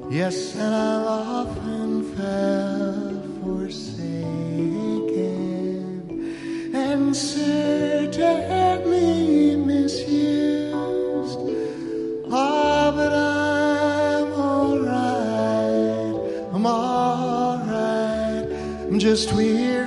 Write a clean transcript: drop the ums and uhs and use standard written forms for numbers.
Yes, and I've often felt forsaken and certainly misused. Ah, but I'm all right. I'm all right. I'm just weary